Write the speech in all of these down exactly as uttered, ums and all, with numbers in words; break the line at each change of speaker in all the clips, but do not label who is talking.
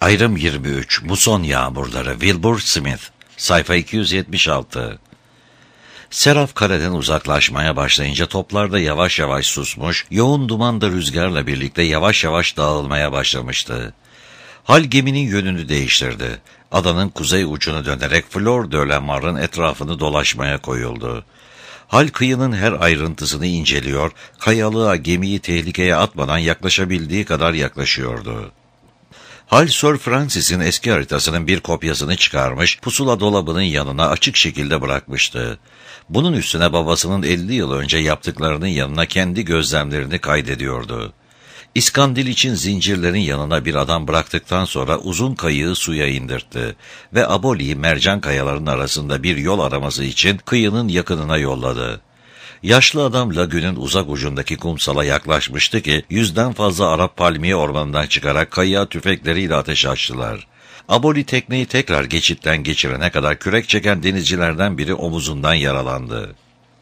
Ayrım yirmi üç. Muson Yağmurları. Wilbur Smith. Sayfa iki yüz yetmiş altı. Seraf kaleden uzaklaşmaya başlayınca toplar da yavaş yavaş susmuş, yoğun duman da rüzgarla birlikte yavaş yavaş dağılmaya başlamıştı. Hal geminin yönünü değiştirdi. Adanın kuzey ucunu dönerek Flor de la Mar'ın etrafını dolaşmaya koyuldu. Hal kıyının her ayrıntısını inceliyor, kayalığa gemiyi tehlikeye atmadan yaklaşabildiği kadar yaklaşıyordu. Hal Sir Francis'in eski haritasının bir kopyasını çıkarmış, pusula dolabının yanına açık şekilde bırakmıştı. Bunun üstüne babasının elli yıl önce yaptıklarının yanına kendi gözlemlerini kaydediyordu. İskandil için zincirlerin yanına bir adam bıraktıktan sonra uzun kayığı suya indirtti ve Aboli'yi mercan kayaların arasında bir yol araması için kıyının yakınına yolladı. Yaşlı adam lagünün uzak ucundaki kumsala yaklaşmıştı ki yüzden fazla Arap palmiye ormanından çıkarak kayığa tüfekleriyle ateş açtılar. Aboli tekneyi tekrar geçitten geçirene kadar kürek çeken denizcilerden biri omuzundan yaralandı.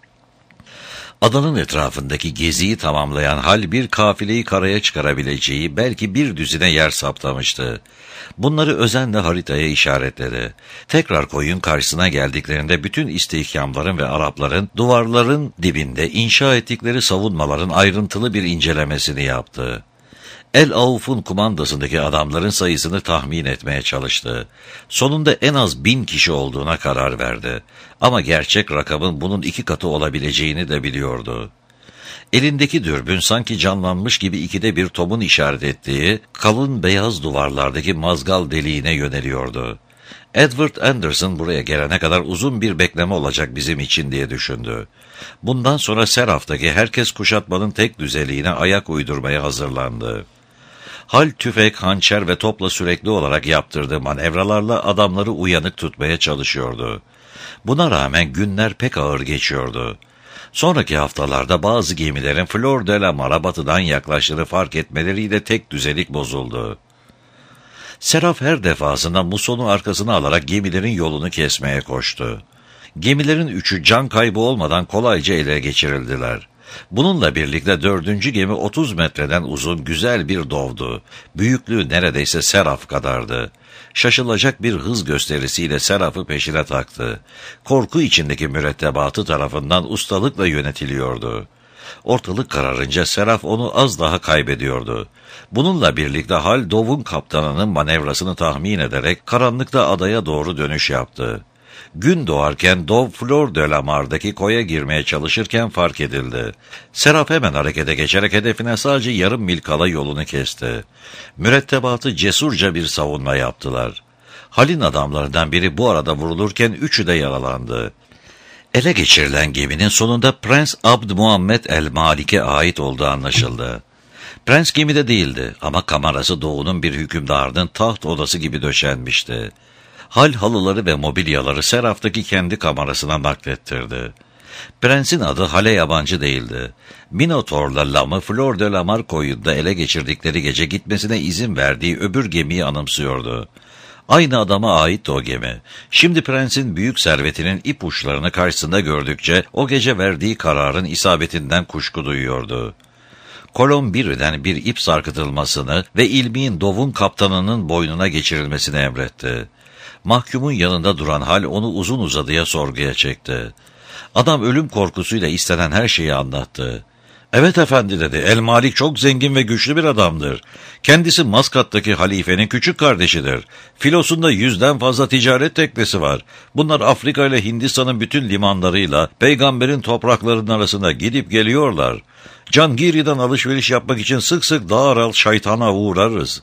Adanın etrafındaki geziyi tamamlayan Hal bir kafileyi karaya çıkarabileceği belki bir düzine yer saptamıştı. Bunları özenle haritaya işaretledi. Tekrar koyun karşısına geldiklerinde bütün istihkamların ve Arapların duvarların dibinde inşa ettikleri savunmaların ayrıntılı bir incelemesini yaptı. El Avf'un kumandasındaki adamların sayısını tahmin etmeye çalıştı. Sonunda en az bin kişi olduğuna karar verdi. Ama gerçek rakamın bunun iki katı olabileceğini de biliyordu. Elindeki dürbün sanki canlanmış gibi ikide bir Tom'un işaret ettiği kalın beyaz duvarlardaki mazgal deliğine yöneliyordu. Edward Anderson buraya gelene kadar uzun bir bekleme olacak bizim için diye düşündü. Bundan sonra Seraf'taki herkes kuşatmanın tek düzeliğine ayak uydurmaya hazırlandı. Hal tüfek, hançer ve topla sürekli olarak yaptırdığı manevralarla adamları uyanık tutmaya çalışıyordu. Buna rağmen günler pek ağır geçiyordu. Sonraki haftalarda bazı gemilerin Flor de la Mar'a batıdan yaklaştığını fark etmeleriyle tek düzelik bozuldu. Seraf her defasında Muson'u arkasına alarak gemilerin yolunu kesmeye koştu. Gemilerin üçü can kaybı olmadan kolayca ele geçirildiler. Bununla birlikte dördüncü gemi otuz metreden uzun güzel bir dovdu. Büyüklüğü neredeyse Seraf kadardı. Şaşılacak bir hız gösterisiyle Seraf'ı peşine taktı. Korku içindeki mürettebatı tarafından ustalıkla yönetiliyordu. Ortalık kararınca Seraf onu az daha kaybediyordu. Bununla birlikte Hal Dov'un kaptanının manevrasını tahmin ederek karanlıkta adaya doğru dönüş yaptı. Gün doğarken Dov Flor de la Mar'daki koya girmeye çalışırken fark edildi. Seraf hemen harekete geçerek hedefine sadece yarım mil kala yolunu kesti. Mürettebatı cesurca bir savunma yaptılar. Hal'in adamlarından biri bu arada vurulurken üçü de yaralandı. Ele geçirilen geminin sonunda Prens Abd Muhammed el-Malik'e ait olduğu anlaşıldı. Prens gemide değildi ama kamerası Doğu'nun bir hükümdarının taht odası gibi döşenmişti. Hal halıları ve mobilyaları Seraf'taki kendi kamerasına naklettirdi. Prensin adı Hal'e yabancı değildi. Minotaur'la Lam'ı Flor de la Mar koyunda ele geçirdikleri gece gitmesine izin verdiği öbür gemiyi anımsıyordu. Aynı adama aitti o gemi. Şimdi prensin büyük servetinin ipuçlarını karşısında gördükçe o gece verdiği kararın isabetinden kuşku duyuyordu. Kolon birden bir ip sarkıtılmasını ve ilmiğin Dov'un kaptanının boynuna geçirilmesini emretti. Mahkumun yanında duran Hal onu uzun uzadıya sorguya çekti. Adam ölüm korkusuyla istenen her şeyi anlattı. "Evet efendi," dedi. "El Malik çok zengin ve güçlü bir adamdır. Kendisi Maskat'taki halifenin küçük kardeşidir. Filosunda yüzden fazla ticaret teknesi var. Bunlar Afrika ile Hindistan'ın bütün limanlarıyla peygamberin topraklarının arasında gidip geliyorlar. Cangiri'den alışveriş yapmak için sık sık Dağaral şeytana uğrarız.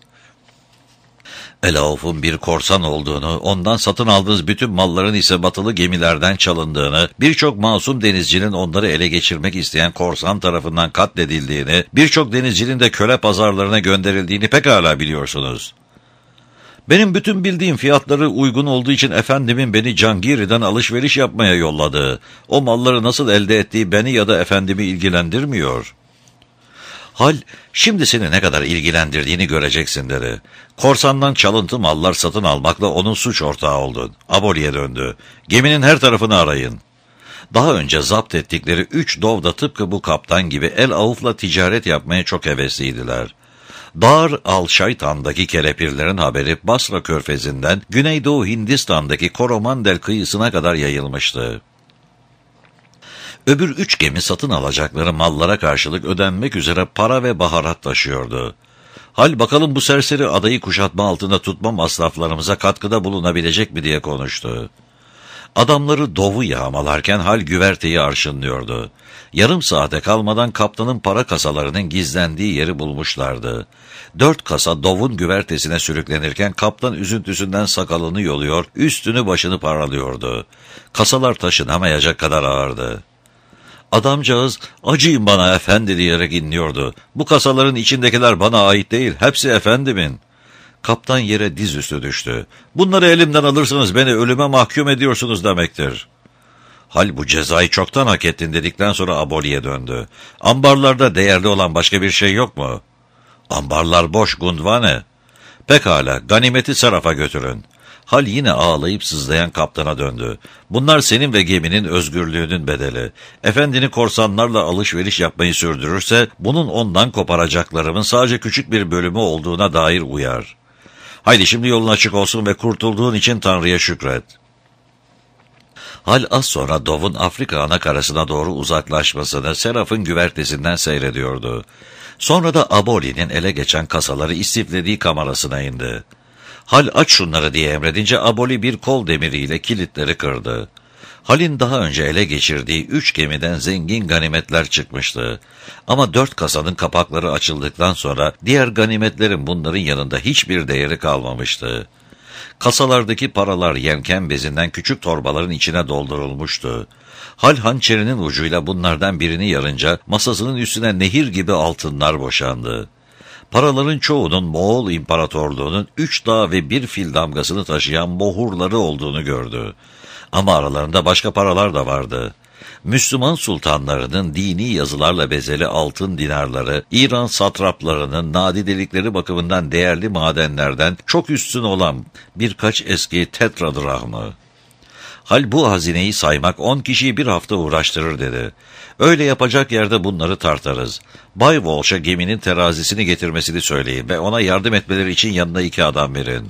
El Avf'un bir korsan olduğunu, ondan satın aldığınız bütün malların ise batılı gemilerden çalındığını, birçok masum denizcinin onları ele geçirmek isteyen korsan tarafından katledildiğini, birçok denizcinin de köle pazarlarına gönderildiğini pekala biliyorsunuz. Benim bütün bildiğim fiyatları uygun olduğu için efendimin beni Cangiri'den alışveriş yapmaya yolladığı, o malları nasıl elde ettiği beni ya da efendimi ilgilendirmiyor." Hal, "Şimdi seni ne kadar ilgilendirdiğini göreceksin," dedi. "Korsandan çalıntı mallar satın almakla onun suç ortağı oldun. Aboli'ye döndü. Geminin her tarafını arayın." Daha önce zapt ettikleri üç Dov da tıpkı bu kaptan gibi El Avf'la ticaret yapmaya çok hevesliydiler. Dar al-Şaytan'daki kelepirlerin haberi Basra Körfezi'nden Güneydoğu Hindistan'daki Koromandel kıyısına kadar yayılmıştı. Öbür üç gemi satın alacakları mallara karşılık ödenmek üzere para ve baharat taşıyordu. Hal bakalım bu serseri adayı kuşatma altında tutma masraflarımıza katkıda bulunabilecek mi diye konuştu. Adamları dovu yağmalarken Hal güverteyi arşınlıyordu. Yarım saate kalmadan kaptanın para kasalarının gizlendiği yeri bulmuşlardı. Dört kasa dovun güvertesine sürüklenirken kaptan üzüntüsünden sakalını yoluyor, üstünü başını paralıyordu. Kasalar taşınamayacak kadar ağırdı. Adamcağız, acıyın bana efendi diyerek inliyordu. Bu kasaların içindekiler bana ait değil, hepsi efendimin. Kaptan yere dizüstü düştü. Bunları elimden alırsanız beni ölüme mahkum ediyorsunuz demektir. Hal bu cezayı çoktan hak ettin dedikten sonra Aboli'ye döndü. Ambarlarda değerli olan başka bir şey yok mu? Ambarlar boş Gundvane. Pekala, ganimeti Saraf'a götürün. Hal yine ağlayıp sızlayan kaptana döndü. Bunlar senin ve geminin özgürlüğünün bedeli. Efendini korsanlarla alışveriş yapmayı sürdürürse, bunun ondan koparacaklarımın sadece küçük bir bölümü olduğuna dair uyar. Haydi şimdi yolun açık olsun ve kurtulduğun için Tanrı'ya şükret. Hal az sonra Dov'un Afrika anakarasına doğru uzaklaşmasını Seraf'ın güvertesinden seyrediyordu. Sonra da Aboli'nin ele geçen kasaları istiflediği kamerasına indi. Hal aç şunları diye emredince Aboli bir kol demiriyle kilitleri kırdı. Hal'in daha önce ele geçirdiği üç gemiden zengin ganimetler çıkmıştı. Ama dört kasanın kapakları açıldıktan sonra diğer ganimetlerin bunların yanında hiçbir değeri kalmamıştı. Kasalardaki paralar yelken bezinden küçük torbaların içine doldurulmuştu. Hal hançerinin ucuyla bunlardan birini yarınca masasının üstüne nehir gibi altınlar boşandı. Paraların çoğunun Moğol İmparatorluğu'nun üç dağ ve bir fil damgasını taşıyan mohurları olduğunu gördü. Ama aralarında başka paralar da vardı. Müslüman sultanlarının dini yazılarla bezeli altın dinarları, İran satraplarının nadidelikleri bakımından değerli madenlerden çok üstün olan birkaç eski tetradrahmı. Hal bu hazineyi saymak on kişiyi bir hafta uğraştırır dedi. Öyle yapacak yerde bunları tartarız. Bay Walsh'a geminin terazisini getirmesini söyleyin ve ona yardım etmeleri için yanına iki adam verin.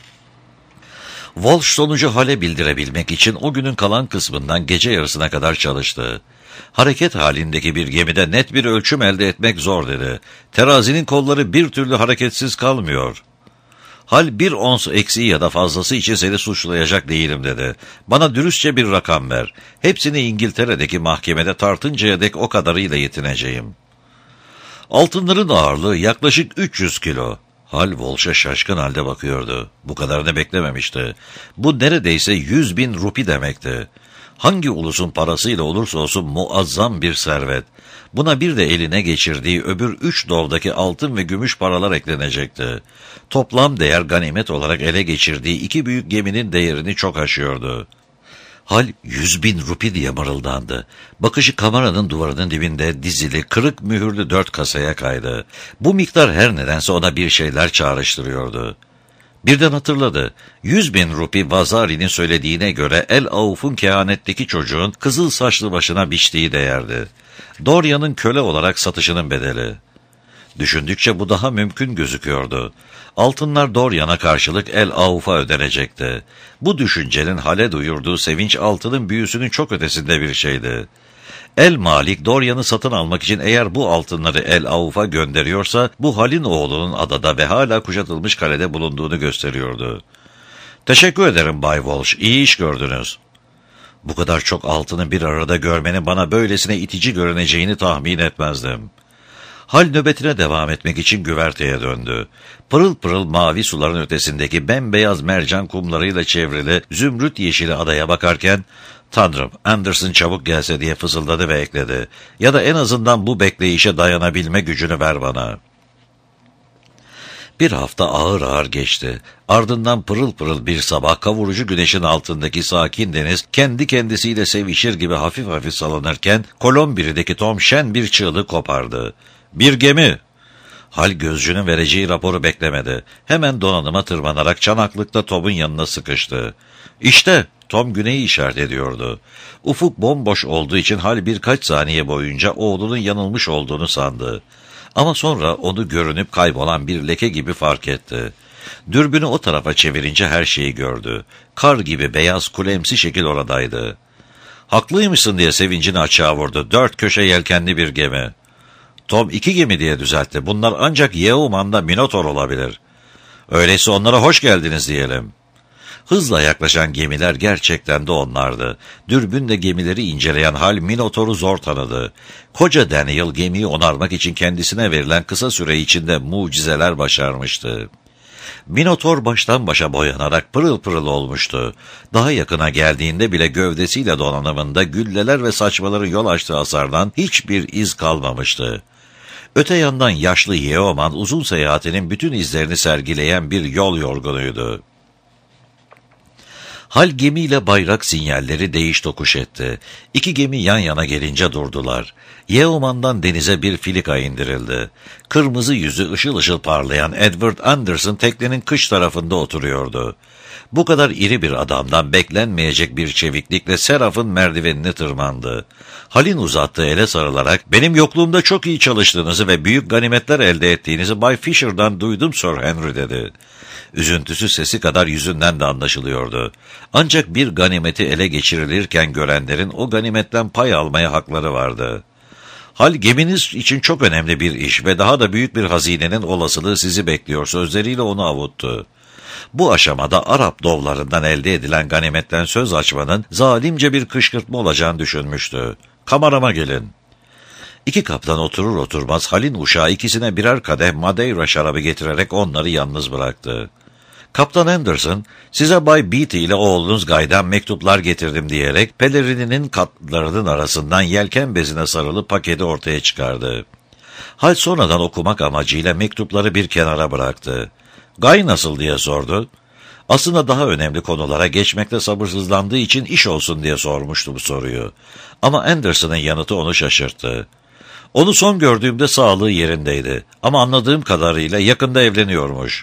Walsh sonucu Hal'e bildirebilmek için o günün kalan kısmından gece yarısına kadar çalıştı. Hareket halindeki bir gemide net bir ölçüm elde etmek zor dedi. Terazinin kolları bir türlü hareketsiz kalmıyor. Hal bir ons eksiği ya da fazlası için seni suçlayacak değilim dedi. Bana dürüstçe bir rakam ver. Hepsini İngiltere'deki mahkemede tartıncaya dek o kadarıyla yetineceğim. Altınların ağırlığı yaklaşık üç yüz kilo. Hal Walsh'a şaşkın halde bakıyordu. Bu kadarını beklememişti. Bu neredeyse yüz bin rupi demekti. Hangi ulusun parasıyla olursa olsun muazzam bir servet. Buna bir de eline geçirdiği öbür üç dovdaki altın ve gümüş paralar eklenecekti. Toplam değer ganimet olarak ele geçirdiği iki büyük geminin değerini çok aşıyordu. Hal yüz bin rupi diye mırıldandı. Bakışı kameranın duvarının dibinde dizili, kırık mühürlü dört kasaya kaydı. Bu miktar her nedense ona bir şeyler çağrıştırıyordu. Birden hatırladı. Yüz bin rupi Vazari'nin söylediğine göre El Avf'un kehanetteki çocuğun kızıl saçlı başına biçtiği değerdi. Dorian'ın köle olarak satışının bedeli. Düşündükçe bu daha mümkün gözüküyordu. Altınlar Dorian'a karşılık El Avf'a ödenecekti. Bu düşüncenin Hal'e duyurduğu sevinç altının büyüsünün çok ötesinde bir şeydi. El Malik Dorian'ı satın almak için eğer bu altınları El Avf'a gönderiyorsa bu Hal'in oğlunun adada ve hala kuşatılmış kalede bulunduğunu gösteriyordu. Teşekkür ederim Bay Walsh, iyi iş gördünüz. Bu kadar çok altını bir arada görmenin bana böylesine itici görüneceğini tahmin etmezdim. Hal nöbetine devam etmek için güverteye döndü. Pırıl pırıl mavi suların ötesindeki bembeyaz mercan kumlarıyla çevrili zümrüt yeşili adaya bakarken, "Tanrım, Anderson çabuk gelse" diye fısıldadı ve ekledi. "Ya da en azından bu bekleyişe dayanabilme gücünü ver bana." Bir hafta ağır ağır geçti. Ardından pırıl pırıl bir sabah kavurucu güneşin altındaki sakin deniz kendi kendisiyle sevişir gibi hafif hafif salınırken Kolombi'deki Tom şen bir çığlık kopardı. "Bir gemi!" Hal gözcünün vereceği raporu beklemedi. Hemen donanıma tırmanarak çanaklıkta Tom'un yanına sıkıştı. "İşte!" Tom güneyi işaret ediyordu. Ufuk bomboş olduğu için Hal birkaç saniye boyunca oğlunun yanılmış olduğunu sandı. Ama sonra onu görünüp kaybolan bir leke gibi fark etti. Dürbünü o tarafa çevirince her şeyi gördü. Kar gibi beyaz kulemsi şekil oradaydı. Haklıymışsın diye sevincini açığa vurdu. Dört köşe yelkenli bir gemi. Tom iki gemi diye düzeltti. Bunlar ancak Yeoman'da Minotaur olabilir. Öyleyse onlara hoş geldiniz diyelim. Hızla yaklaşan gemiler gerçekten de onlardı. Dürbünle gemileri inceleyen Hal Minotaur'u zor tanıdı. Koca Daniel gemiyi onarmak için kendisine verilen kısa süre içinde mucizeler başarmıştı. Minotaur baştan başa boyanarak pırıl pırıl olmuştu. Daha yakına geldiğinde bile gövdesiyle donanımında gülleler ve saçmaların yol açtığı hasardan hiçbir iz kalmamıştı. Öte yandan yaşlı Yeoman uzun seyahatinin bütün izlerini sergileyen bir yol yorgunuydu. Hal gemiyle bayrak sinyalleri değiş tokuş etti. İki gemi yan yana gelince durdular. Yeoman'dan denize bir filika indirildi. Kırmızı yüzü ışıl ışıl parlayan Edward Anderson teknenin kış tarafında oturuyordu. Bu kadar iri bir adamdan beklenmeyecek bir çeviklikle Seraph'ın merdivenini tırmandı. Hal'in uzattığı ele sarılarak, "Benim yokluğumda çok iyi çalıştığınızı ve büyük ganimetler elde ettiğinizi Bay Fisher'dan duydum Sir Henry," dedi. Üzüntüsü sesi kadar yüzünden de anlaşılıyordu. Ancak bir ganimeti ele geçirilirken görenlerin o ganimetten pay almaya hakları vardı. "Hal, geminiz için çok önemli bir iş ve daha da büyük bir hazinenin olasılığı sizi bekliyor," sözleriyle onu avuttu. Bu aşamada Arap dovlarından elde edilen ganimetten söz açmanın zalimce bir kışkırtma olacağını düşünmüştü. "Kamerama gelin." İki kaptan oturur oturmaz Hal'in uşağı ikisine birer kadeh Madeira şarabı getirerek onları yalnız bıraktı. Kaptan Anderson, "Size Bay Beatty ile oğlunuz Guy'dan mektuplar getirdim," diyerek pelerininin katlarının arasından yelken bezine sarılı paketi ortaya çıkardı. Hal sonradan okumak amacıyla mektupları bir kenara bıraktı. "Guy nasıl?" diye sordu. Aslında daha önemli konulara geçmekte sabırsızlandığı için iş olsun diye sormuştu bu soruyu. Ama Anderson'ın yanıtı onu şaşırttı. "Onu son gördüğümde sağlığı yerindeydi ama anladığım kadarıyla yakında evleniyormuş."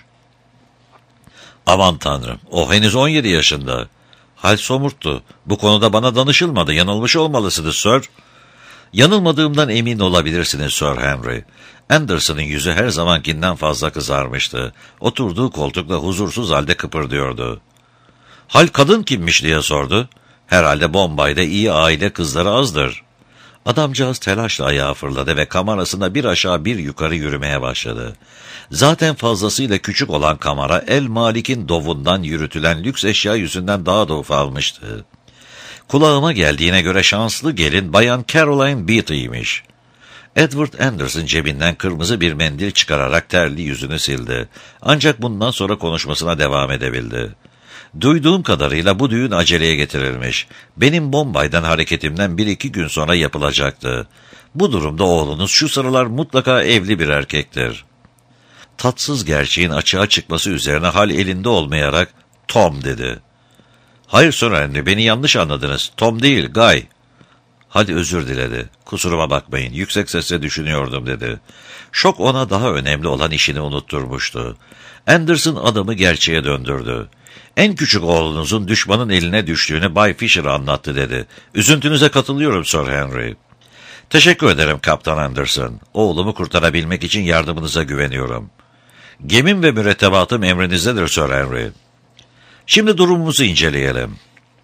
"Aman tanrım, o henüz on yedi yaşında. Hal somurttu. "Bu konuda bana danışılmadı, yanılmış olmalısınız Sir." "Yanılmadığımdan emin olabilirsiniz Sir Henry." Anderson'ın yüzü her zamankinden fazla kızarmıştı. Oturduğu koltukla huzursuz halde kıpırdıyordu. "Hal kadın kimmiş?" diye sordu. "Herhalde Bombay'da iyi aile kızları azdır." Adamcağız telaşla ayağa fırladı ve kamerasında bir aşağı bir yukarı yürümeye başladı. Zaten fazlasıyla küçük olan kamera El Malik'in dovundan yürütülen lüks eşya yüzünden daha da ufalmıştı. Kulağıma geldiğine göre şanslı gelin Bayan Caroline Beatty'ymiş. Edward Anderson cebinden kırmızı bir mendil çıkararak terli yüzünü sildi. Ancak bundan sonra konuşmasına devam edebildi. "Duyduğum kadarıyla bu düğün aceleye getirilmiş. Benim Bombay'dan hareketimden bir iki gün sonra yapılacaktı. Bu durumda oğlunuz şu sıralar mutlaka evli bir erkektir." Tatsız gerçeğin açığa çıkması üzerine Hal elinde olmayarak "Tom," dedi. "Hayır Sir Henry, beni yanlış anladınız. Tom değil, Guy." "Hadi özür diledi. Kusuruma bakmayın, yüksek sesle düşünüyordum," dedi. Şok ona daha önemli olan işini unutturmuştu. Anderson adamı gerçeğe döndürdü. "En küçük oğlunuzun düşmanın eline düştüğünü Bay Fisher'a anlattı," dedi. "Üzüntünüze katılıyorum Sir Henry." "Teşekkür ederim Kaptan Anderson. Oğlumu kurtarabilmek için yardımınıza güveniyorum." "Gemim ve mürettebatım emrinizdedir Sir Henry." "Şimdi durumumuzu inceleyelim."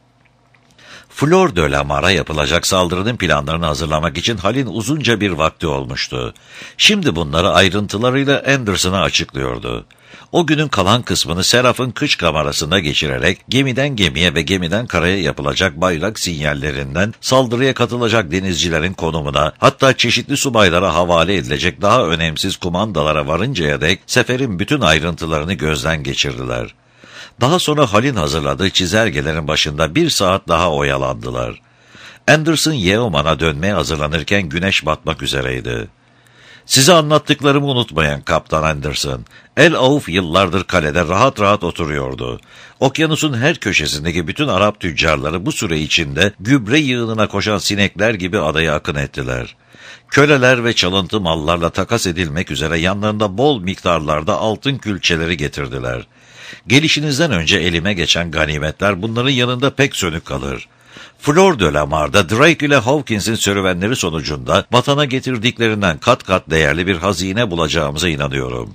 Flor de la Mar'a yapılacak saldırının planlarını hazırlamak için Hal'in uzunca bir vakti olmuştu. Şimdi bunları ayrıntılarıyla Anderson'a açıklıyordu. O günün kalan kısmını Seraph'ın kış kamerasında geçirerek gemiden gemiye ve gemiden karaya yapılacak bayrak sinyallerinden saldırıya katılacak denizcilerin konumuna, hatta çeşitli subaylara havale edilecek daha önemsiz kumandalara varıncaya dek seferin bütün ayrıntılarını gözden geçirdiler. Daha sonra Hal'in hazırladığı çizelgelerin başında bir saat daha oyalandılar. Anderson Yeoman'a dönmeye hazırlanırken güneş batmak üzereydi. "Size anlattıklarımı unutmayın Kaptan Anderson. El Auf yıllardır kalede rahat rahat oturuyordu. Okyanusun her köşesindeki bütün Arap tüccarları bu süre içinde gübre yığınına koşan sinekler gibi adaya akın ettiler. Köleler ve çalıntı mallarla takas edilmek üzere yanlarında bol miktarlarda altın külçeleri getirdiler. Gelişinizden önce elime geçen ganimetler bunların yanında pek sönük kalır. Flor de la Mar'da Drake ile Hawkins'in serüvenleri sonucunda vatana getirdiklerinden kat kat değerli bir hazine bulacağımıza inanıyorum.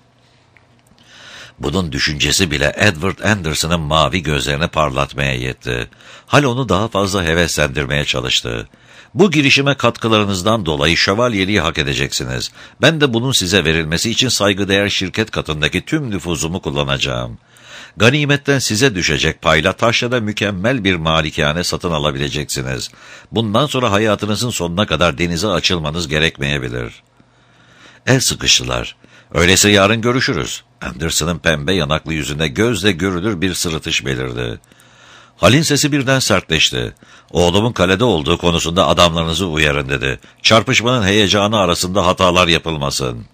Bunun düşüncesi bile Edward Anderson'ın mavi gözlerini parlatmaya yetti. Hal onu daha fazla heveslendirmeye çalıştı. Bu girişime katkılarınızdan dolayı şövalyeliği hak edeceksiniz. Ben de bunun size verilmesi için saygıdeğer şirket katındaki tüm nüfuzumu kullanacağım. Ganimetten size düşecek payla taşrada mükemmel bir malikane satın alabileceksiniz. Bundan sonra hayatınızın sonuna kadar denize açılmanız gerekmeyebilir. El sıkıştılar. Öyleyse yarın görüşürüz. Anderson'ın pembe yanaklı yüzünde gözle görülür bir sırıtış belirdi. Hal'in sesi birden sertleşti. Oğlumun kalede olduğu konusunda adamlarınızı uyarın dedi. Çarpışmanın heyecanı arasında hatalar yapılmasın.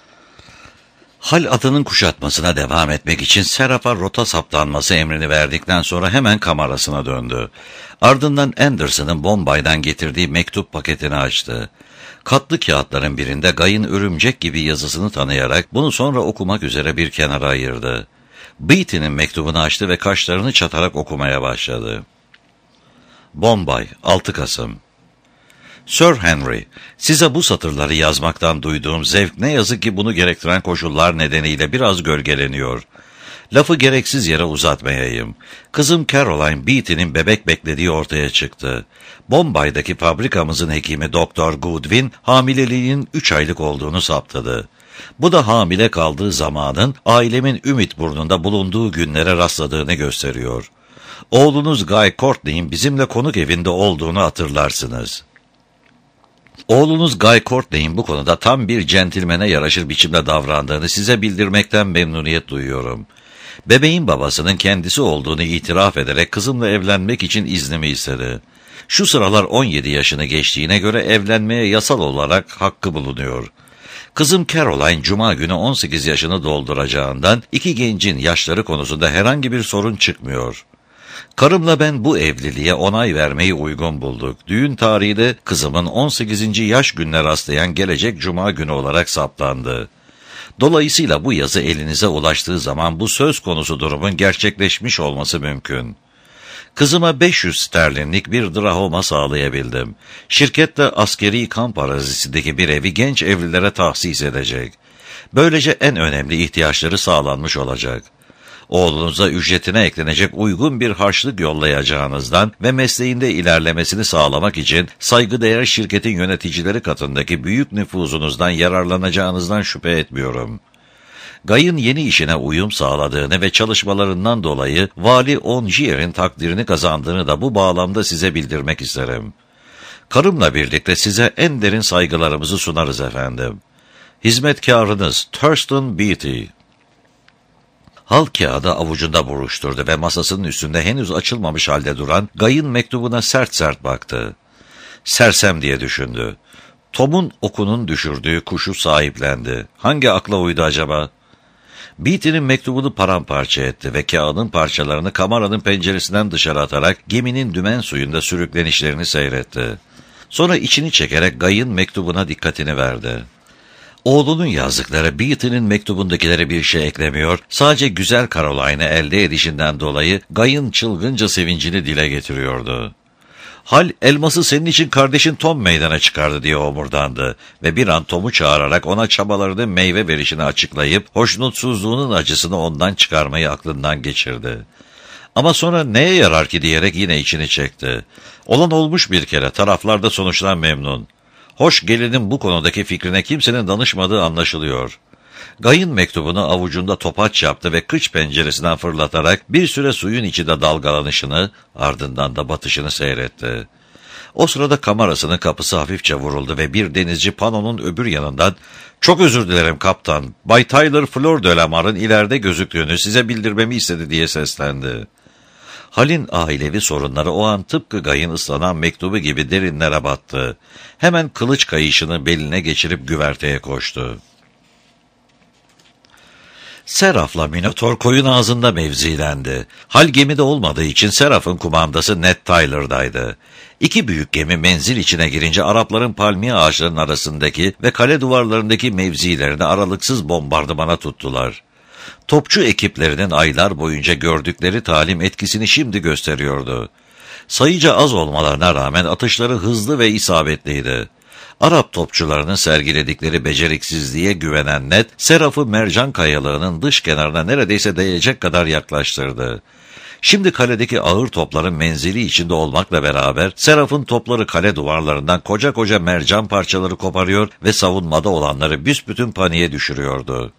Hal atının kuşatmasına devam etmek için Serap'a rota saptanması emrini verdikten sonra hemen kamerasına döndü. Ardından Anderson'ın Bombay'dan getirdiği mektup paketini açtı. Katlı kağıtların birinde Guy'ın örümcek gibi yazısını tanıyarak bunu sonra okumak üzere bir kenara ayırdı. Beatty'nin mektubunu açtı ve kaşlarını çatarak okumaya başladı. Bombay, altı Kasım. Sir Henry, size bu satırları yazmaktan duyduğum zevk ne yazık ki bunu gerektiren koşullar nedeniyle biraz gölgeleniyor. Lafı gereksiz yere uzatmayayım. Kızım Caroline Beatty'nin bebek beklediği ortaya çıktı. Bombay'daki fabrikamızın hekimi Doktor Goodwin hamileliğinin üç aylık olduğunu saptadı. Bu da hamile kaldığı zamanın ailemin Ümitburnu'nda bulunduğu günlere rastladığını gösteriyor. Oğlunuz Guy Courtney'in bizimle konuk evinde olduğunu hatırlarsınız. Oğlunuz Guy Courtney'in bu konuda tam bir centilmene yaraşır biçimde davrandığını size bildirmekten memnuniyet duyuyorum. Bebeğin babasının kendisi olduğunu itiraf ederek kızımla evlenmek için iznimi istedi. Şu sıralar on yedi yaşını geçtiğine göre evlenmeye yasal olarak hakkı bulunuyor. Kızım Caroline Cuma günü on sekiz yaşını dolduracağından iki gencin yaşları konusunda herhangi bir sorun çıkmıyor. Karımla ben bu evliliğe onay vermeyi uygun bulduk. Düğün tarihi de kızımın on sekizinci yaş gününe rastlayan gelecek Cuma günü olarak saptandı. Dolayısıyla bu yazı elinize ulaştığı zaman bu söz konusu durumun gerçekleşmiş olması mümkün. Kızıma beş yüz sterlinlik bir drahoma sağlayabildim. Şirket de askeri kamp arazisindeki bir evi genç evlilere tahsis edecek. Böylece en önemli ihtiyaçları sağlanmış olacak. Oğlunuza ücretine eklenecek uygun bir harçlık yollayacağınızdan ve mesleğinde ilerlemesini sağlamak için saygıdeğer şirketin yöneticileri katındaki büyük nüfuzunuzdan yararlanacağınızdan şüphe etmiyorum. Guy'ın yeni işine uyum sağladığını ve çalışmalarından dolayı Vali Onjier'in takdirini kazandığını da bu bağlamda size bildirmek isterim. Karımla birlikte size en derin saygılarımızı sunarız efendim. Hizmetkarınız Thurston Beatty. Hal kağıdı avucunda buruşturdu ve masasının üstünde henüz açılmamış halde duran Guy'ın mektubuna sert sert baktı. Sersem diye düşündü. Tom'un okunun düşürdüğü kuşu sahiplendi. Hangi akla uydu acaba? Beatty'nin mektubunu paramparça etti ve kağıdın parçalarını kameranın penceresinden dışarı atarak geminin dümen suyunda sürüklenişlerini seyretti. Sonra içini çekerek Guy'ın mektubuna dikkatini verdi. Oğlunun yazdıkları Beatty'nin mektubundakilere bir şey eklemiyor, sadece güzel Caroline'ı elde edişinden dolayı Guy'ın çılgınca sevincini dile getiriyordu. Hal, elması senin için kardeşin Tom meydana çıkardı diye omurdandı ve bir an Tom'u çağırarak ona çabalarını meyve verişini açıklayıp hoşnutsuzluğunun acısını ondan çıkarmayı aklından geçirdi. Ama sonra neye yarar ki diyerek yine içini çekti. Olan olmuş bir kere, taraflarda sonuçtan memnun. Hoş gelinin bu konudaki fikrine kimsenin danışmadığı anlaşılıyor. Guy'ın mektubunu avucunda topaç yaptı ve kıç penceresinden fırlatarak bir süre suyun içinde dalgalanışını, ardından da batışını seyretti. O sırada kamerasının kapısı hafifçe vuruldu ve bir denizci panonun öbür yanından "Çok özür dilerim kaptan, Bay Tyler Flor de la Mar'ın ileride gözüktüğünü size bildirmemi istedi" diye seslendi. Hal'in ailevi sorunları o an tıpkı Guy'ın ıslanan mektubu gibi derinlere battı. Hemen kılıç kayışını beline geçirip güverteye koştu. Seraf'la Minotaur koyun ağzında mevzilendi. Hal gemide olmadığı için Seraf'ın kumandası Ned Tyler'daydı. İki büyük gemi menzil içine girince Arapların palmiye ağaçlarının arasındaki ve kale duvarlarındaki mevzilerini aralıksız bombardımana tuttular. Topçu ekiplerinin aylar boyunca gördükleri talim etkisini şimdi gösteriyordu. Sayıca az olmalarına rağmen atışları hızlı ve isabetliydi. Arap topçularının sergiledikleri beceriksizliğe güvenen Ned, Seraf'ı mercan kayalığının dış kenarına neredeyse değecek kadar yaklaştırdı. Şimdi kaledeki ağır topların menzili içinde olmakla beraber Seraf'ın topları kale duvarlarından koca koca mercan parçaları koparıyor ve savunmada olanları büsbütün paniğe düşürüyordu.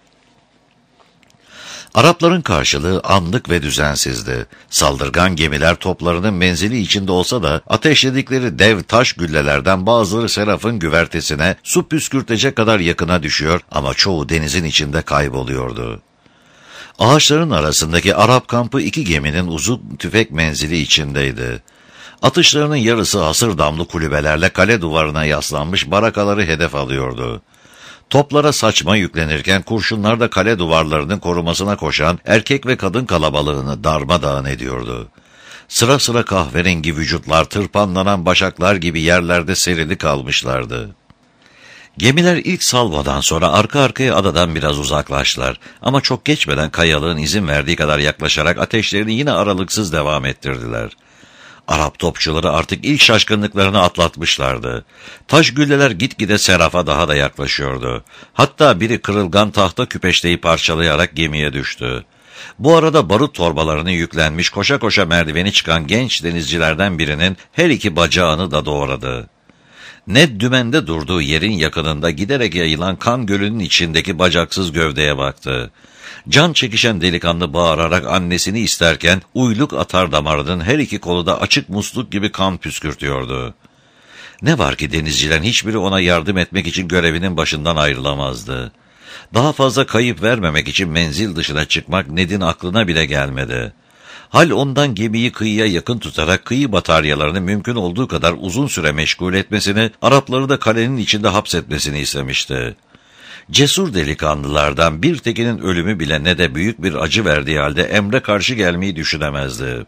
Arapların karşılığı anlık ve düzensizdi. Saldırgan gemiler toplarının menzili içinde olsa da ateşledikleri dev taş güllelerden bazıları Seraf'ın güvertesine su püskürtecek kadar yakına düşüyor ama çoğu denizin içinde kayboluyordu. Ağaçların arasındaki Arap kampı iki geminin uzun tüfek menzili içindeydi. Atışlarının yarısı hasır damlı kulübelerle kale duvarına yaslanmış barakaları hedef alıyordu. Toplara saçma yüklenirken kurşunlar da kale duvarlarının korumasına koşan erkek ve kadın kalabalığını darmadağın ediyordu. Sıra sıra kahverengi vücutlar tırpanlanan başaklar gibi yerlerde serili kalmışlardı. Gemiler ilk salvodan sonra arka arkaya adadan biraz uzaklaştılar ama çok geçmeden kayalığın izin verdiği kadar yaklaşarak ateşlerini yine aralıksız devam ettirdiler. Arap topçuları artık ilk şaşkınlıklarını atlatmışlardı. Taş gülleler gitgide Seraf'a daha da yaklaşıyordu. Hatta biri kırılgan tahta küpeşteyi parçalayarak gemiye düştü. Bu arada barut torbalarını yüklenmiş koşa koşa merdiveni çıkan genç denizcilerden birinin her iki bacağını da doğradı. Ned dümende durduğu yerin yakınında giderek yayılan kan gölünün içindeki bacaksız gövdeye baktı. Can çekişen delikanlı bağırarak annesini isterken uyluk atar damarının her iki kolu da açık musluk gibi kan püskürtüyordu. Ne var ki denizcilerin hiçbiri ona yardım etmek için görevinin başından ayrılamazdı. Daha fazla kayıp vermemek için menzil dışına çıkmak Ned'in aklına bile gelmedi. Hal ondan gemiyi kıyıya yakın tutarak kıyı bataryalarını mümkün olduğu kadar uzun süre meşgul etmesini, Arapları da kalenin içinde hapsetmesini istemişti. Cesur delikanlılardan bir tekinin ölümü bile ne de büyük bir acı verdiği halde emre karşı gelmeyi düşünemezdi.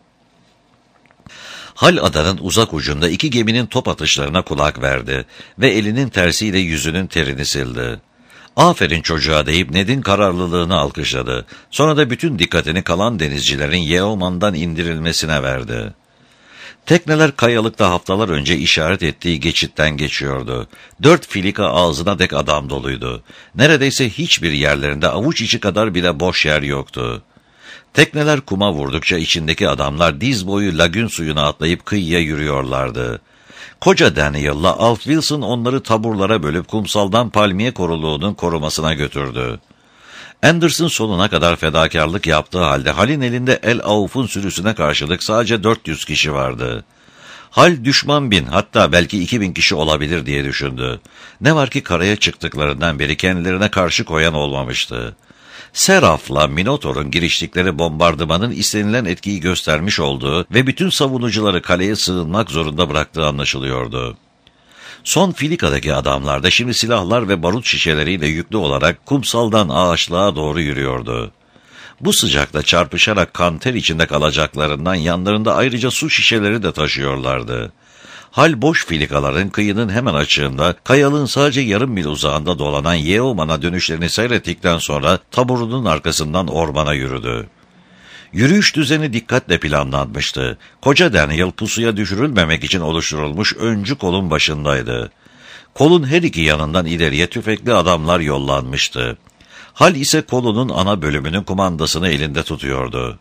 Hal adanın uzak ucunda iki geminin top atışlarına kulak verdi ve elinin tersiyle yüzünün terini sildi. "Aferin çocuğa" deyip Ned'in kararlılığını alkışladı. Sonra da bütün dikkatini kalan denizcilerin Yeoman'dan indirilmesine verdi. Tekneler kayalıkta haftalar önce işaret ettiği geçitten geçiyordu. Dört filika ağzına dek adam doluydu. Neredeyse hiçbir yerlerinde avuç içi kadar bile boş yer yoktu. Tekneler kuma vurdukça içindeki adamlar diz boyu lagün suyuna atlayıp kıyıya yürüyorlardı. Koca Daniel'la Alf Wilson onları taburlara bölüp kumsaldan palmiye koruluğunun korumasına götürdü. Anderson sonuna kadar fedakarlık yaptığı halde Hal'in elinde El Avf'un sürüsüne karşılık sadece dört yüz kişi vardı. Hal düşman bin, hatta belki iki bin kişi olabilir diye düşündü. Ne var ki karaya çıktıklarından beri kendilerine karşı koyan olmamıştı. Seraf'la Minotaur'un giriştikleri bombardımanın istenilen etkiyi göstermiş olduğu ve bütün savunucuları kaleye sığınmak zorunda bıraktığı anlaşılıyordu. Son filikadaki adamlar da şimdi silahlar ve barut şişeleriyle yüklü olarak kumsaldan ağaçlığa doğru yürüyordu. Bu sıcakta çarpışarak kan ter içinde kalacaklarından yanlarında ayrıca su şişeleri de taşıyorlardı. Hal boş filikaların kıyının hemen açığında, kayalığın sadece yarım mil uzağında dolanan Yeoman'a dönüşlerini seyrettikten sonra taburunun arkasından ormana yürüdü. Yürüyüş düzeni dikkatle planlanmıştı. Koca Daniel pusuya düşürülmemek için oluşturulmuş öncü kolun başındaydı. Kolun her iki yanından ileriye tüfekli adamlar yollanmıştı. Hal ise kolunun ana bölümünün kumandasını elinde tutuyordu.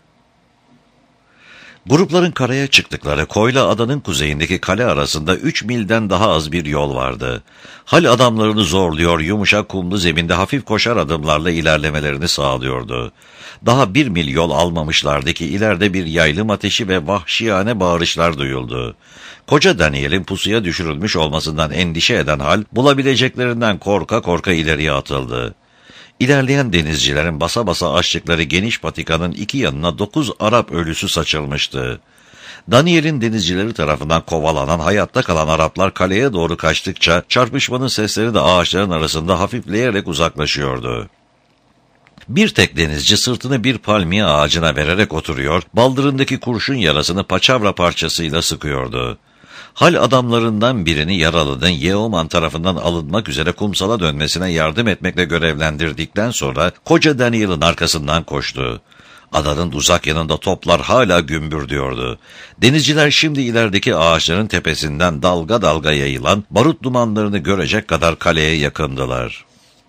Grupların karaya çıktıkları koyla adanın kuzeyindeki kale arasında üç milden daha az bir yol vardı. Hal adamlarını zorluyor, yumuşak kumlu zeminde hafif koşar adımlarla ilerlemelerini sağlıyordu. Daha bir mil yol almamışlardı ki ileride bir yaylım ateşi ve vahşiyane bağırışlar duyuldu. Koca Daniel'in pusuya düşürülmüş olmasından endişe eden Hal, bulabileceklerinden korka korka ileriye atıldı. İlerleyen denizcilerin basa basa açtıkları geniş patikanın iki yanına dokuz Arap ölüsü saçılmıştı. Daniel'in denizcileri tarafından kovalanan hayatta kalan Araplar kaleye doğru kaçtıkça çarpışmanın sesleri de ağaçların arasında hafifleyerek uzaklaşıyordu. Bir tek denizci sırtını bir palmiye ağacına vererek oturuyor, baldırındaki kurşun yarasını paçavra parçasıyla sıkıyordu. Hal adamlarından birini yaralının Yeoman tarafından alınmak üzere kumsala dönmesine yardım etmekle görevlendirdikten sonra koca Daniel'ın arkasından koştu. Adanın uzak yanında toplar hala gümbürdüyordu. Denizciler şimdi ilerideki ağaçların tepesinden dalga dalga yayılan barut dumanlarını görecek kadar kaleye yakındılar.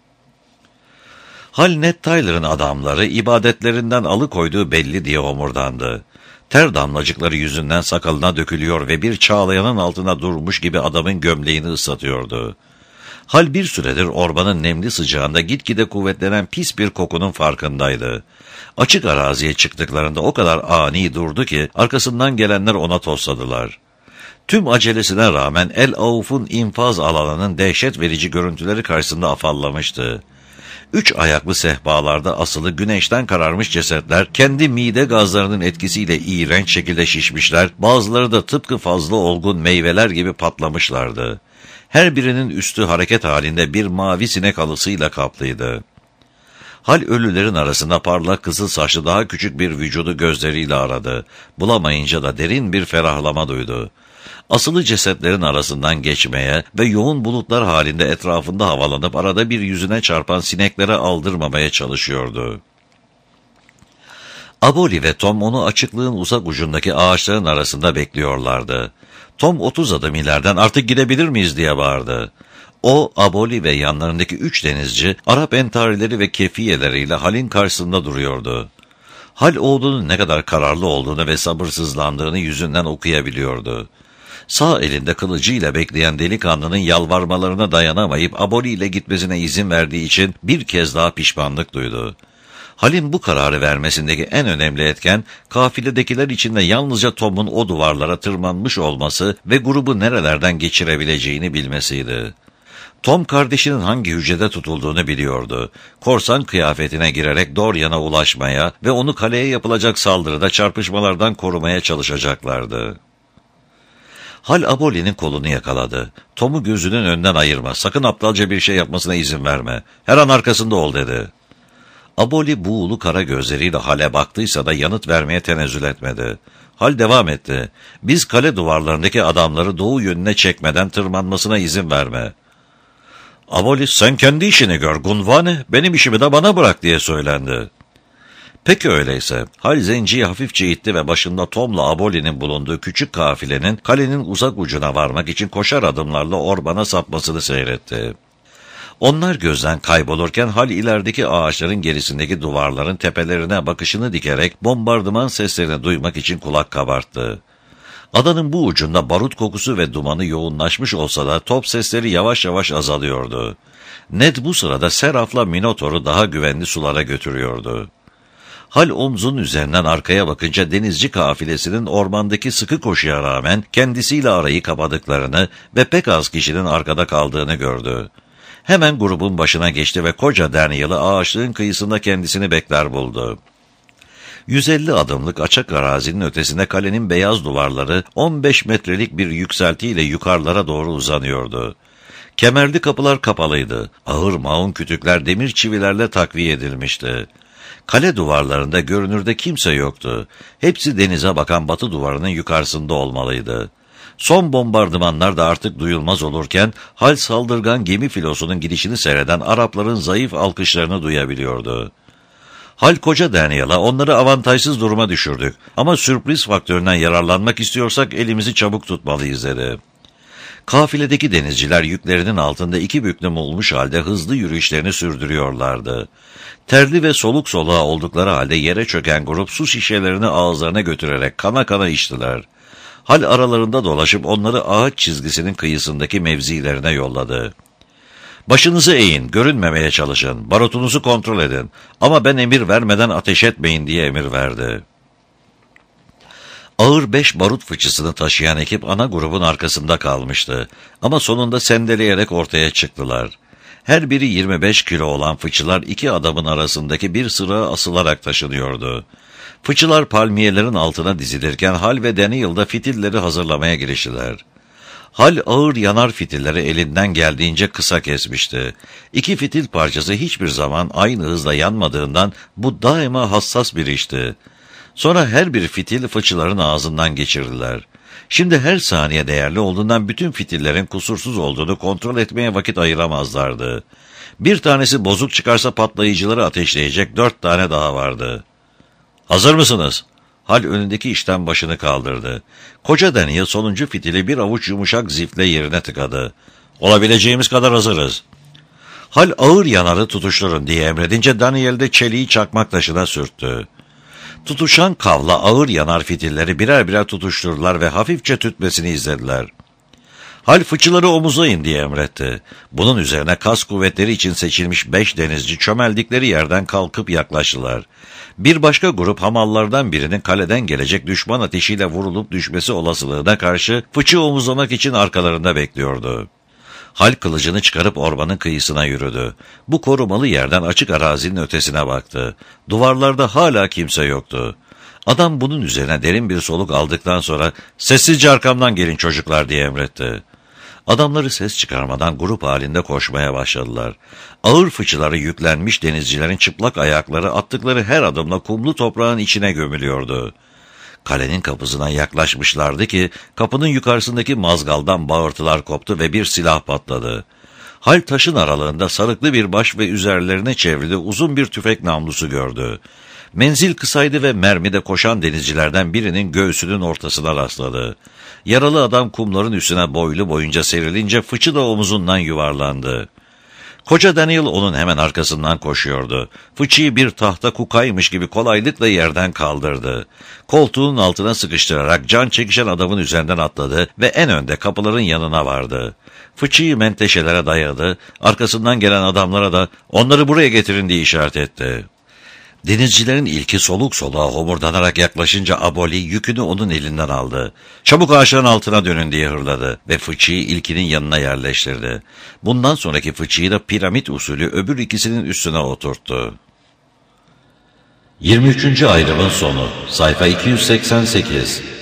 Hal Ned Tyler'ın adamları ibadetlerinden alıkoyduğu belli diye homurdandı. Ter damlacıkları yüzünden sakalına dökülüyor ve bir çağlayanın altına durmuş gibi adamın gömleğini ıslatıyordu. Hal bir süredir ormanın nemli sıcağında gitgide kuvvetlenen pis bir kokunun farkındaydı. Açık araziye çıktıklarında o kadar ani durdu ki arkasından gelenler ona tosladılar. Tüm acelesine rağmen El Avf'un infaz alanının dehşet verici görüntüleri karşısında afallamıştı. Üç ayaklı sehpalarda asılı güneşten kararmış cesetler kendi mide gazlarının etkisiyle iğrenç şekilde şişmişler, bazıları da tıpkı fazla olgun meyveler gibi patlamışlardı. Her birinin üstü hareket halinde bir mavi sinek halısıyla kaplıydı. Hal ölülerin arasında parlak kızıl saçlı daha küçük bir vücudu gözleriyle aradı. Bulamayınca da derin bir ferahlama duydu. Asılı cesetlerin arasından geçmeye ve yoğun bulutlar halinde etrafında havalanıp arada bir yüzüne çarpan sineklere aldırmamaya çalışıyordu. Aboli ve Tom onu açıklığın uzak ucundaki ağaçların arasında bekliyorlardı. Tom otuz adım ileriden "Artık gidebilir miyiz?" diye bağırdı. O, Aboli ve yanlarındaki üç denizci, Arap entarileri ve kefiyeleriyle Hal'in karşısında duruyordu. Hal oğlunun ne kadar kararlı olduğunu ve sabırsızlandığını yüzünden okuyabiliyordu. Sağ elinde kılıcıyla bekleyen delikanlının yalvarmalarına dayanamayıp Aboli ile gitmesine izin verdiği için bir kez daha pişmanlık duydu. Hal'in bu kararı vermesindeki en önemli etken, kafiledekiler içinde yalnızca Tom'un o duvarlara tırmanmış olması ve grubu nerelerden geçirebileceğini bilmesiydi. Tom kardeşinin hangi hücrede tutulduğunu biliyordu. Korsan kıyafetine girerek Dorian'a ulaşmaya ve onu kaleye yapılacak saldırıda çarpışmalardan korumaya çalışacaklardı. Hal Aboli'nin kolunu yakaladı. Tom'u gözünün önünden ayırma, sakın aptalca bir şey yapmasına izin verme. Her an arkasında ol dedi. Aboli buğulu kara gözleriyle Hal'e baktıysa da yanıt vermeye tenezzül etmedi. Hal devam etti. Biz kale duvarlarındaki adamları doğu yönüne çekmeden tırmanmasına izin verme. Aboli, sen kendi işini gör Gunvane, benim işimi de bana bırak diye söylendi. Peki öyleyse. Hal zenciyi hafifçe itti ve başında Tom'la Aboli'nin bulunduğu küçük kafilenin kalenin uzak ucuna varmak için koşar adımlarla ormana sapmasını seyretti. Onlar gözden kaybolurken Hal ilerideki ağaçların gerisindeki duvarların tepelerine bakışını dikerek bombardıman seslerini duymak için kulak kabarttı. Adanın bu ucunda barut kokusu ve dumanı yoğunlaşmış olsa da top sesleri yavaş yavaş azalıyordu. Ned bu sırada Seraf'la Minotaur'u daha güvenli sulara götürüyordu. Hal omzunun üzerinden arkaya bakınca denizci kafilesinin ormandaki sıkı koşuya rağmen kendisiyle arayı kapadıklarını ve pek az kişinin arkada kaldığını gördü. Hemen grubun başına geçti ve koca Daniel'ı ağaçlığın kıyısında kendisini bekler buldu. yüz elli adımlık açık arazinin ötesinde kalenin beyaz duvarları on beş metrelik bir yükseltiyle yukarılara doğru uzanıyordu. Kemerli kapılar kapalıydı. Ağır maun kütükler demir çivilerle takviye edilmişti. Kale duvarlarında görünürde kimse yoktu. Hepsi denize bakan batı duvarının yukarısında olmalıydı. Son bombardımanlar da artık duyulmaz olurken Hal saldırgan gemi filosunun gidişini seyreden Arapların zayıf alkışlarını duyabiliyordu. Hal koca Daniel'a onları avantajsız duruma düşürdük ama sürpriz faktöründen yararlanmak istiyorsak elimizi çabuk tutmalıyız dedi. Kafiledeki denizciler yüklerinin altında iki büklüm olmuş halde hızlı yürüyüşlerini sürdürüyorlardı. Terli ve soluk soluğa oldukları halde yere çöken grup su şişelerini ağızlarına götürerek kana kana içtiler. Hal aralarında dolaşıp onları ağaç çizgisinin kıyısındaki mevzilerine yolladı. Başınızı eğin, görünmemeye çalışın, barutunuzu kontrol edin ama ben emir vermeden ateş etmeyin diye emir verdi. Ağır beş barut fıçısını taşıyan ekip ana grubun arkasında kalmıştı ama sonunda sendeleyerek ortaya çıktılar. Her biri yirmi beş kilo olan fıçılar iki adamın arasındaki bir sıra asılarak taşınıyordu. Fıçılar palmiyelerin altına dizilirken Hal ve Daniel da fitilleri hazırlamaya giriştiler. Hal ağır yanar fitilleri elinden geldiğince kısa kesmişti. İki fitil parçası hiçbir zaman aynı hızla yanmadığından bu daima hassas bir işti. Sonra her bir fitil fıçıların ağzından geçirdiler. Şimdi her saniye değerli olduğundan bütün fitillerin kusursuz olduğunu kontrol etmeye vakit ayıramazlardı. Bir tanesi bozuk çıkarsa patlayıcıları ateşleyecek dört tane daha vardı. Hazır mısınız? Hal önündeki işten başını kaldırdı. Koca Daniel sonuncu fitili bir avuç yumuşak zifle yerine tıkadı. Olabileceğimiz kadar hazırız. Hal ağır yanarı tutuşturun diye emredince Daniel de çeliği çakmak taşına sürttü. Tutuşan kavla ağır yanar fitilleri birer birer tutuşturdular ve hafifçe tütmesini izlediler. Hal fıçıları omuzlayın diye emretti. Bunun üzerine kas kuvvetleri için seçilmiş beş denizci çömeldikleri yerden kalkıp yaklaştılar. Bir başka grup hamallardan birinin kaleden gelecek düşman ateşiyle vurulup düşmesi olasılığına karşı fıçı omuzlamak için arkalarında bekliyordu. Hal kılıcını çıkarıp ormanın kıyısına yürüdü. Bu korumalı yerden açık arazinin ötesine baktı. Duvarlarda hala kimse yoktu. Adam bunun üzerine derin bir soluk aldıktan sonra "Sessizce arkamdan gelin çocuklar" diye emretti. Adamları ses çıkarmadan grup halinde koşmaya başladılar. Ağır fıçıları yüklenmiş denizcilerin çıplak ayakları attıkları her adımla kumlu toprağın içine gömülüyordu. Kalenin kapısına yaklaşmışlardı ki kapının yukarısındaki mazgaldan bağırtılar koptu ve bir silah patladı. Hal taşın aralığında sarıklı bir baş ve üzerlerine çevrili uzun bir tüfek namlusu gördü. Menzil kısaydı ve mermide koşan denizcilerden birinin göğsünün ortasına rastladı. Yaralı adam kumların üstüne boylu boyunca serilince fıçı da omuzundan yuvarlandı. Koca Daniel onun hemen arkasından koşuyordu. Fıçıyı bir tahta kukaymış gibi kolaylıkla yerden kaldırdı. Koltuğun altına sıkıştırarak can çekişen adamın üzerinden atladı ve en önde kapıların yanına vardı. Fıçıyı menteşelere dayadı, arkasından gelen adamlara da "Onları buraya getirin" diye işaret etti. Denizcilerin ilki soluk soluğa homurdanarak yaklaşınca Aboli yükünü onun elinden aldı. "Çabuk ağaçların altına dönün" diye hırladı ve fıçıyı ilkinin yanına yerleştirdi. Bundan sonraki fıçıyı da piramit usulü öbür ikisinin üstüne oturttu. yirmi üçüncü ayrımın sonu. Sayfa iki yüz seksen sekiz.